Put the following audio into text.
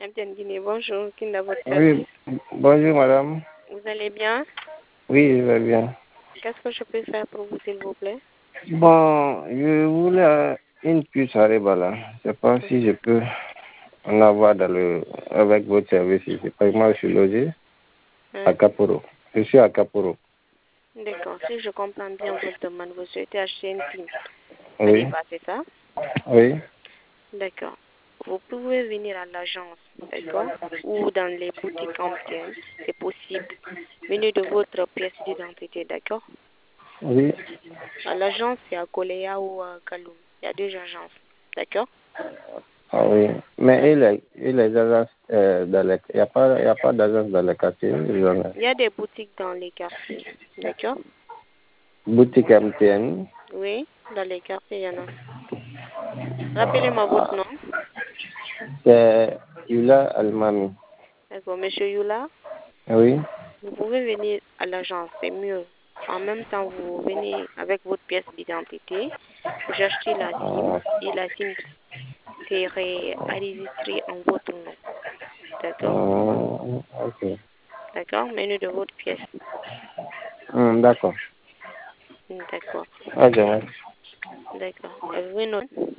MTN Guinée, bonjour. Qui est à votre Oui, service? bonjour madame. Vous allez bien? Oui, je vais bien. Qu'est-ce que je peux faire pour vous, s'il vous plaît? Bon, je voulais une puce à Rebala. Je ne sais pas si je peux en avoir avec votre service ici. Parce que moi, je suis logé à Caporo. Je suis à Caporo. D'accord. Si je comprends bien votre demande, vous souhaitez acheter une PIN à Oui, débat, c'est ça? oui. D'accord. Vous pouvez venir à l'agence, d'accord? Ou dans les boutiques MTN, c'est possible. Venez de votre pièce d'identité, d'accord? Oui. À l'agence, c'est à Koleya ou à Kaloum. Il y a deux agences, d'accord? Ah oui. Mais les agences, il n'y a pas d'agence dans les quartiers. Il y a des boutiques dans les quartiers, d'accord? Boutique MTN. Oui, dans les quartiers, il y en a. Rappelez-moi votre nom. C'est Yula Almami. D'accord, Monsieur Yula, Oui. vous pouvez venir à l'agence, c'est mieux. En même temps, vous venez avec votre pièce d'identité, vous achetez la SIM et la SIM serait enregistrée en votre nom. D'accord? Ok. D'accord? Menu de votre pièce. D'accord. D'accord. Ok. D'accord. Avez-vous une autre?